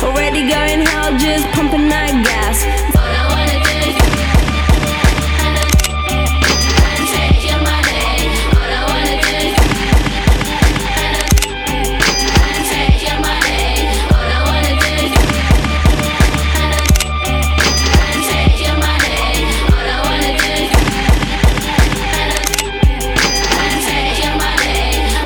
Already going hell, just pumping that gas. All I wanna do is and take your money. All I wanna do is and take your money. All I wanna do is and take your money. All I wanna do is and take your money.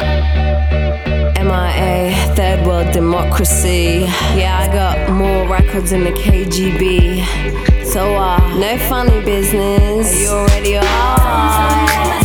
MIA, third world democracy. Yeah, I got more records than the KGB. So no funny business. You already are.